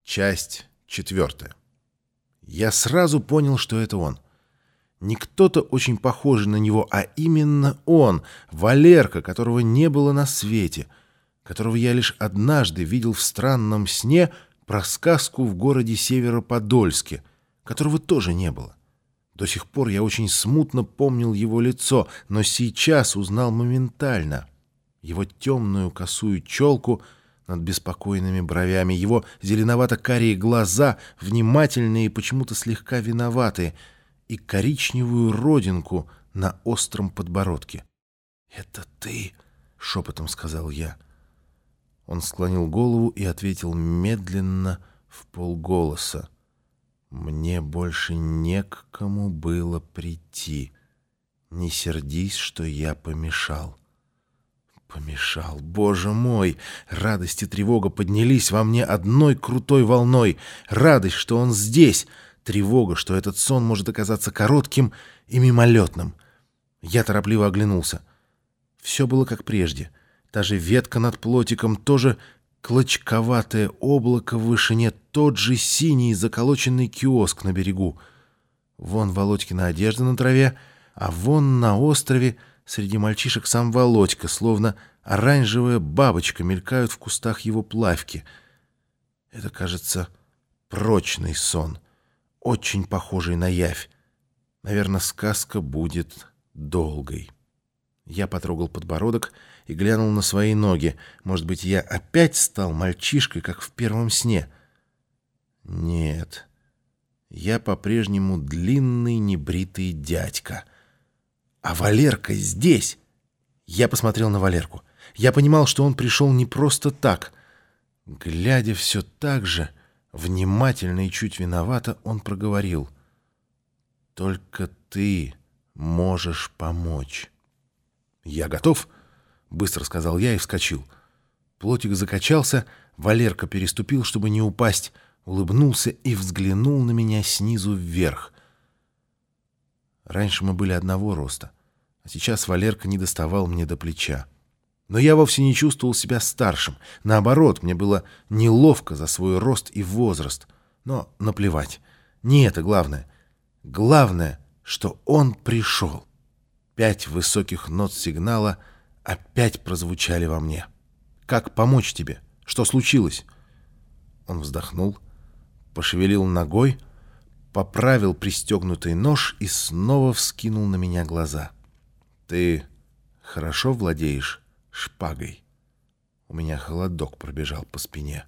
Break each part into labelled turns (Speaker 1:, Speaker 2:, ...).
Speaker 1: Часть 4. Я сразу понял, что это он. Не кто-то очень похожий на него, а именно он, Валерка, которого не было на свете, которого я лишь однажды видел в странном сне про сказку в городе Североподольске, которого тоже не было. До сих пор я очень смутно помнил его лицо, но сейчас узнал моментально. Его темную косую челку над беспокойными бровями, его зеленовато-карие глаза, внимательные и почему-то слегка виноватые, и коричневую родинку на остром подбородке. «Это ты?» — шепотом сказал я. Он склонил голову и ответил медленно, вполголоса. «Мне больше не к кому было прийти. Не сердись, что я помешал». Помешал, боже мой! Радость и тревога поднялись во мне одной крутой волной. Радость, что он здесь. Тревога, что этот сон может оказаться коротким и мимолетным. Я торопливо оглянулся. Все было как прежде. Та же ветка над плотиком, тоже клочковатое облако в вышине, тот же синий заколоченный киоск на берегу. Вон Володькина одежда на траве, а вон на острове среди мальчишек сам Володька, словно оранжевая бабочка, мелькают в кустах его плавки. Это, кажется, прочный сон, очень похожий на явь. Наверное, сказка будет долгой. Я потрогал подбородок и глянул на свои ноги. Может быть, я опять стал мальчишкой, как в первом сне? Нет, я по-прежнему длинный небритый дядька. А Валерка здесь. Я посмотрел на Валерку. Я понимал, что он пришел не просто так. Глядя все так же, внимательно и чуть виновато, он проговорил: «Только ты можешь помочь». «Я готов», — быстро сказал я и вскочил. Плотик закачался, Валерка переступил, чтобы не упасть, улыбнулся и взглянул на меня снизу вверх. Раньше мы были одного роста, а сейчас Валерка не доставал мне до плеча. Но я вовсе не чувствовал себя старшим. Наоборот, мне было неловко за свой рост и возраст. Но наплевать. Не это главное. Главное, что он пришел. 5 высоких нот сигнала опять прозвучали во мне. «Как помочь тебе? Что случилось?» Он вздохнул, пошевелил ногой, поправил пристегнутый нож и снова вскинул на меня глаза. «Ты хорошо владеешь шпагой?» У меня холодок пробежал по спине.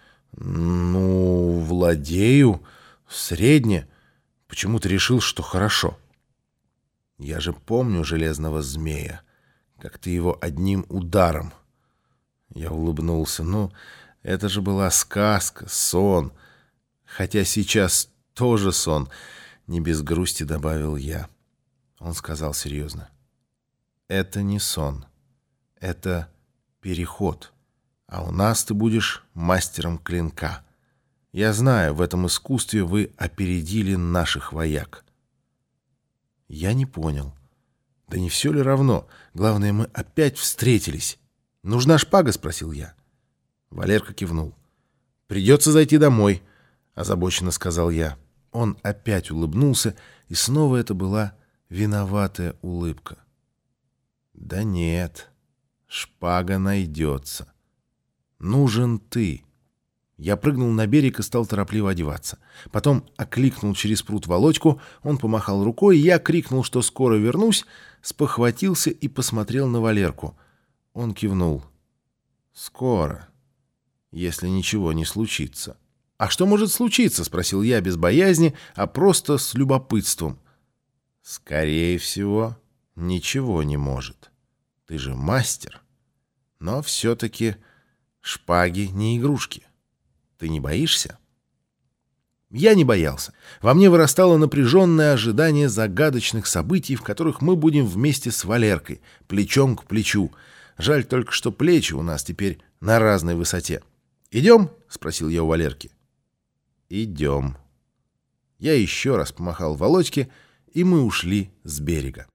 Speaker 1: «Ну, владею. Средне. Почему ты решил, что хорошо?» «Я же помню железного змея, как ты его одним ударом...» Я улыбнулся. «Ну, это же была сказка, сон. Хотя сейчас тоже сон», — не без грусти добавил я. Он сказал серьезно: «Это не сон. Это переход. А у нас ты будешь мастером клинка. Я знаю, в этом искусстве вы опередили наших вояк». Я не понял. Да не все ли равно? Главное, мы опять встретились. «Нужна шпага?» — спросил я. Валерка кивнул. «Придется зайти домой», — озабоченно сказал я. Он опять улыбнулся, и снова это была виноватая улыбка. «Да нет, шпага найдется. Нужен ты». Я прыгнул на берег и стал торопливо одеваться. Потом окликнул через пруд Володьку, он помахал рукой, я крикнул, что скоро вернусь, спохватился и посмотрел на Валерку. Он кивнул. «Скоро, если ничего не случится». «А что может случиться?» — спросил я без боязни, а просто с любопытством. «Скорее всего, ничего не может. Ты же мастер. Но все-таки шпаги не игрушки. Ты не боишься?» Я не боялся. Во мне вырастало напряженное ожидание загадочных событий, в которых мы будем вместе с Валеркой, плечом к плечу. Жаль только, что плечи у нас теперь на разной высоте. «Идем?» — спросил я у Валерки. «Идем». Я еще раз помахал Володьке, и мы ушли с берега.